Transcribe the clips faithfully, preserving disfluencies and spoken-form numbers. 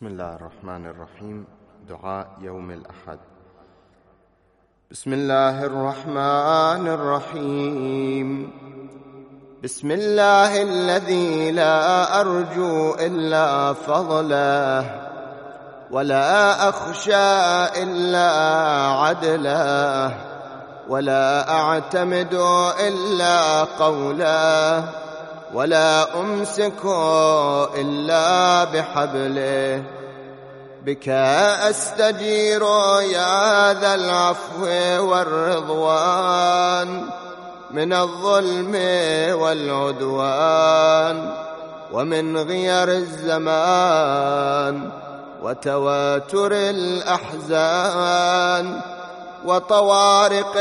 بسم الله الرحمن الرحيم. دعاء يوم الأحد. بسم الله الرحمن الرحيم. بسم الله الذي لا أرجو إلا فضله ولا أخشى إلا عدله ولا أعتمد إلا قوله ولا أمسك إلا بحبله. بك أستجير يا ذا العفو والرضوان من الظلم والعدوان ومن غير الزمان وتواتر الأحزان وطوارق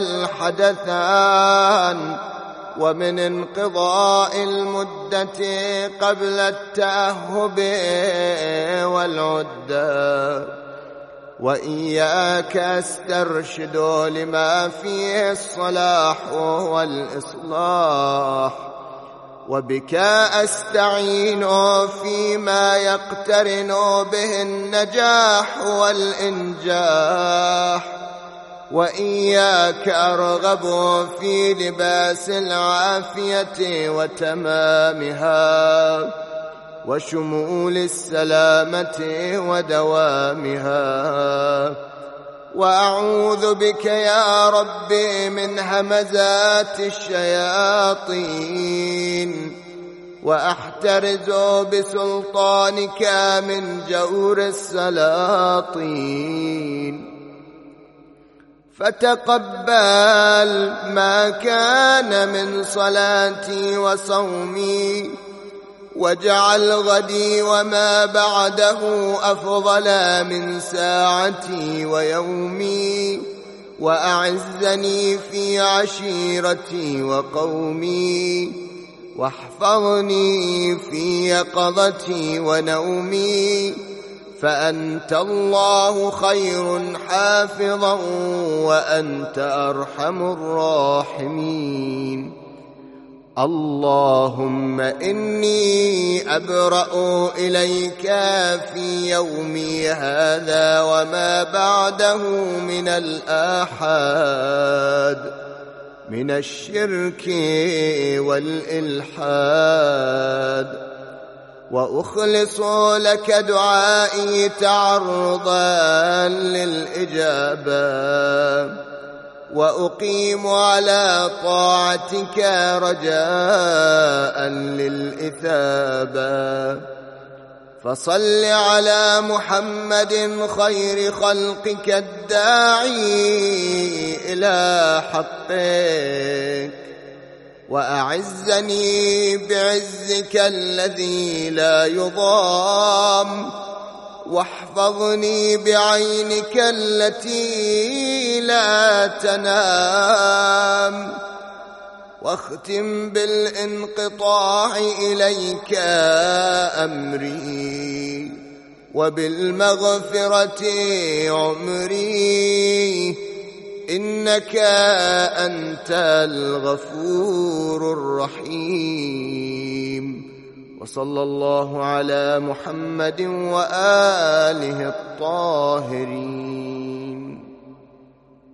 الحدثان ومن انقضاء المدة قبل التأهب والعدة. وإياك أسترشد لما فيه الصلاح والإصلاح وبك أستعين فيما يقترن به النجاح والإنجاح. وإياك أرغب في لباس العافية وتمامها وشمول السلامة ودوامها. وأعوذ بك يا ربي من همزات الشياطين وأحترز بسلطانك من جور السلاطين. فتقبل ما كان من صلاتي وصومي واجعل غدي وما بعده أفضل من ساعتي ويومي. وأعزني في عشيرتي وقومي واحفظني في يقظتي ونومي. فأنت الله خير حافظا وأنت أرحم الراحمين. اللهم إني أبرأ إليك في يومي هذا وما بعده من الآحاد من الشرك والإلحاد. وأخلص لك دعائي تعرضا للإجابة وأقيم على طاعتك رجاء للإثابة. فصل على محمد خير خلقك الداعي إلى حقك. وأعزني بعزك الذي لا يضام واحفظني بعينك التي لا تنام. واختم بالانقطاع إليك أمري وبالمغفرة عمري إنك أنت الغفور الرحيم. وصلى الله على محمد وآله الطاهرين.